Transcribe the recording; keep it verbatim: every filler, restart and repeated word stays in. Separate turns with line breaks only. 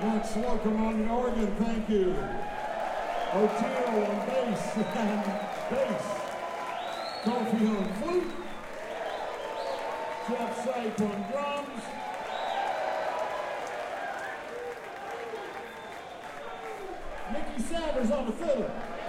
Max Slocum on the organ, thank you. O'Teal on bass and bass. Kofi on flute. Jeff Sape on drums. Mickey Savers on the fiddle.